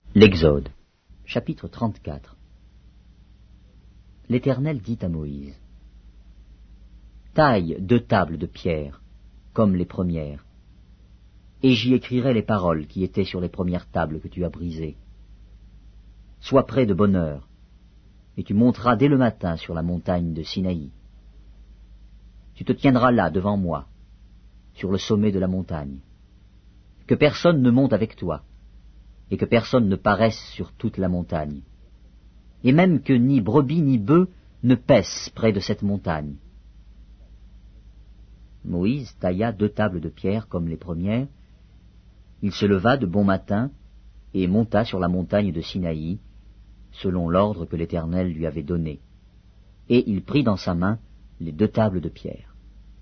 L'Exode, chapitre 34. L'Éternel dit à Moïse: Taille 2 tables de pierre, comme les premières, et j'y écrirai les paroles qui étaient sur les premières tables que tu as brisées. Sois prêt de bonne heure, et tu monteras dès le matin sur la montagne de Sinaï. Tu te tiendras là devant moi, sur le sommet de la montagne. Que personne ne monte avec toi, et que personne ne paraisse sur toute la montagne, et même que ni brebis ni bœufs ne paissent près de cette montagne. Moïse tailla 2 tables de pierre comme les premières. Il se leva de bon matin et monta sur la montagne de Sinaï, selon l'ordre que l'Éternel lui avait donné, et il prit dans sa main les 2 tables de pierre.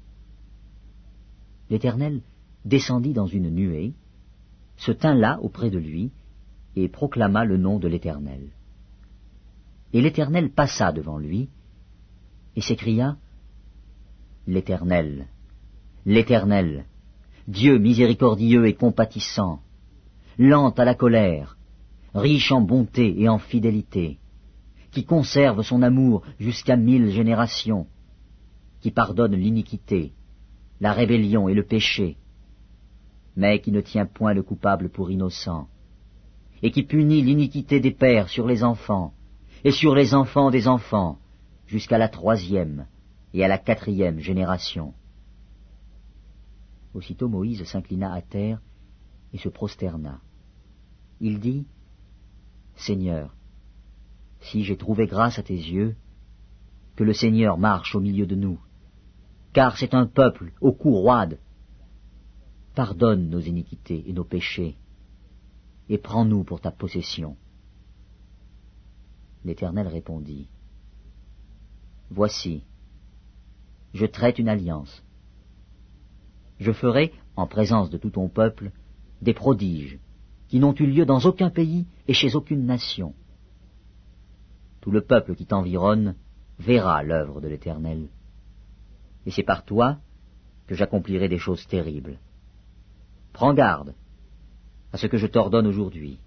L'Éternel descendit dans une nuée, se tint là auprès de lui, et proclama le nom de l'Éternel. Et l'Éternel passa devant lui, et s'écria: L'Éternel, l'Éternel, Dieu miséricordieux et compatissant, lent à la colère, riche en bonté et en fidélité, qui conserve son amour jusqu'à 1000 générations, qui pardonne l'iniquité, la rébellion et le péché, mais qui ne tient point le coupable pour innocent, et qui punit l'iniquité des pères sur les enfants, et sur les enfants des enfants, jusqu'à la 3e et à la 4e génération. Aussitôt Moïse s'inclina à terre et se prosterna. Il dit: Seigneur, si j'ai trouvé grâce à tes yeux, que le Seigneur marche au milieu de nous, car c'est un peuple au cou roide. Pardonne nos iniquités et nos péchés, et prends-nous pour ta possession. L'Éternel répondit: Voici, je traite une alliance. Je ferai, en présence de tout ton peuple, des prodiges qui n'ont eu lieu dans aucun pays et chez aucune nation. Tout le peuple qui t'environne verra l'œuvre de l'Éternel, et c'est par toi que j'accomplirai des choses terribles. Prends garde à ce que je t'ordonne aujourd'hui.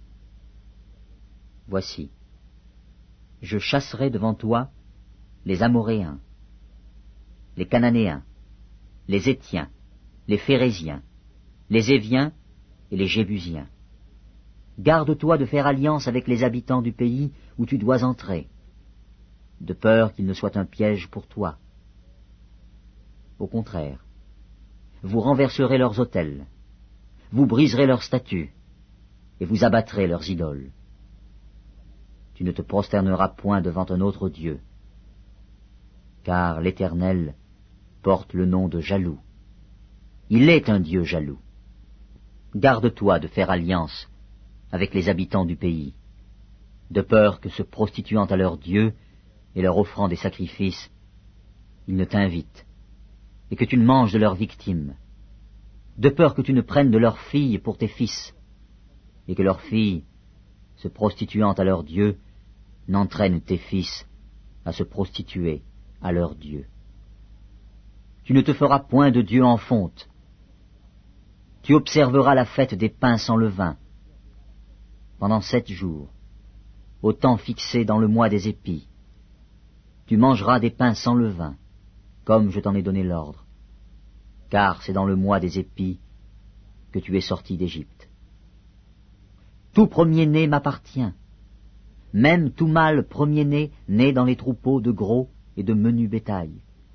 Voici, je chasserai devant toi les Amoréens, les Cananéens, les Héthiens, les Phéréziens, les Éviens et les Jébusiens. Garde-toi de faire alliance avec les habitants du pays où tu dois entrer, de peur qu'il ne soit un piège pour toi. Au contraire, vous renverserez leurs autels, vous briserez leurs statues, et vous abattrez leurs idoles. Tu ne te prosterneras point devant un autre Dieu, car l'Éternel porte le nom de jaloux. Il est un Dieu jaloux. Garde-toi de faire alliance avec les habitants du pays, de peur que se prostituant à leurs dieux et leur offrant des sacrifices, ils ne t'invitent, et que tu ne manges de leurs victimes, de peur que tu ne prennes de leurs filles pour tes fils, et que leurs filles, se prostituant à leurs dieux, n'entraînent tes fils à se prostituer à leurs dieux. Tu ne te feras point de Dieu en fonte. Tu observeras la fête des pains sans levain pendant 7 jours, au temps fixé dans le mois des épis. Tu mangeras des pains sans levain, comme je t'en ai donné l'ordre, car c'est dans le mois des épis que tu es sorti d'Égypte. Tout premier-né m'appartient, même tout mâle premier-né né dans les troupeaux de gros et de menu bétail.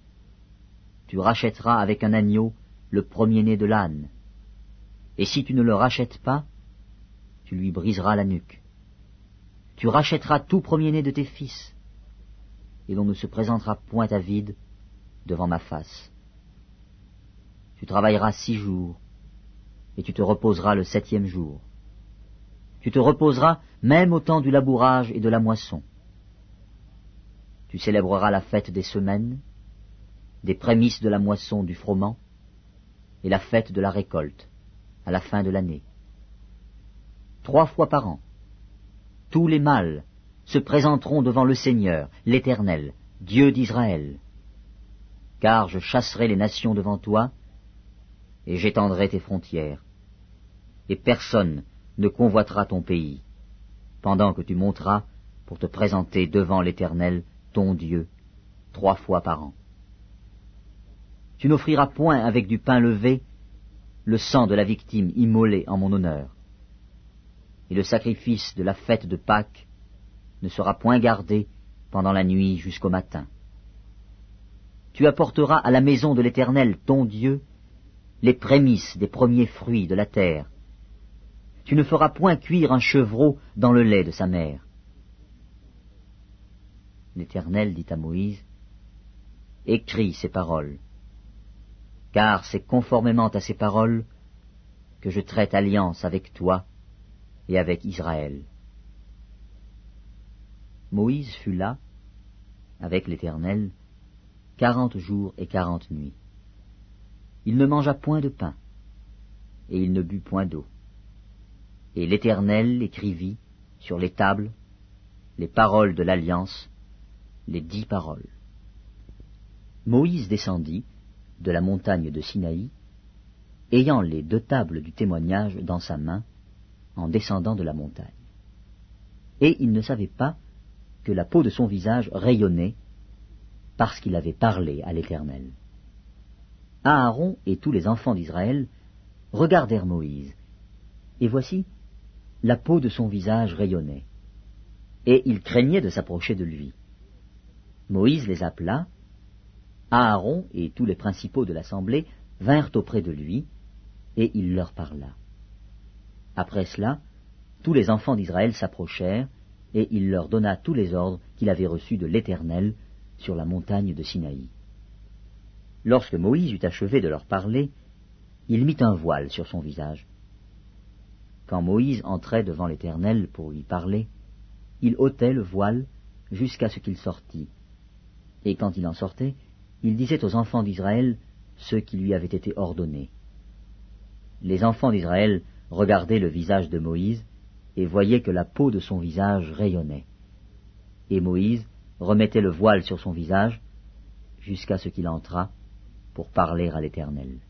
Tu rachèteras avec un agneau le premier-né de l'âne, et si tu ne le rachètes pas, tu lui briseras la nuque. Tu rachèteras tout premier-né de tes fils, et l'on ne se présentera point à vide devant ma face. Tu travailleras 6 jours, et tu te reposeras le 7e jour. Tu te reposeras même au temps du labourage et de la moisson. Tu célébreras la fête des semaines, des prémices de la moisson du froment, et la fête de la récolte, à la fin de l'année. 3 fois par an, tous les mâles se présenteront devant le Seigneur, l'Éternel, Dieu d'Israël. Car je chasserai les nations devant toi, et j'étendrai tes frontières, et personne ne convoitera ton pays. pendant que tu monteras pour te présenter devant l'Éternel, ton Dieu, 3 fois par an. Tu n'offriras point avec du pain levé le sang de la victime immolée en mon honneur. Et le sacrifice de la fête de Pâques ne sera point gardé pendant la nuit jusqu'au matin. Tu apporteras à la maison de l'Éternel, ton Dieu, les prémices des premiers fruits de la terre. Tu ne feras point cuire un chevreau dans le lait de sa mère. L'Éternel dit à Moïse, « Écris ces paroles, car c'est conformément à ces paroles que je traite alliance avec toi et avec Israël. » Moïse fut là, avec l'Éternel, 40 jours et 40 nuits. Il ne mangea point de pain, et il ne but point d'eau. Et l'Éternel écrivit sur les tables les paroles de l'alliance, les 10 paroles. Moïse descendit de la montagne de Sinaï, ayant les 2 tables du témoignage dans sa main, en descendant de la montagne. Et il ne savait pas que la peau de son visage rayonnait, parce qu'il avait parlé à l'Éternel. Aaron et tous les enfants d'Israël regardèrent Moïse, et voici, la peau de son visage rayonnait, et ils craignaient de s'approcher de lui. Moïse les appela, Aaron et tous les principaux de l'assemblée vinrent auprès de lui, et il leur parla. Après cela, tous les enfants d'Israël s'approchèrent, et il leur donna tous les ordres qu'il avait reçus de l'Éternel sur la montagne de Sinaï. Lorsque Moïse eut achevé de leur parler, il mit un voile sur son visage. Quand Moïse entrait devant l'Éternel pour lui parler, il ôtait le voile jusqu'à ce qu'il sortît. Et quand il en sortait, il disait aux enfants d'Israël ce qui lui avait été ordonné. Les enfants d'Israël regardaient le visage de Moïse et voyaient que la peau de son visage rayonnait. Et Moïse remettait le voile sur son visage jusqu'à ce qu'il entrât pour parler à l'Éternel.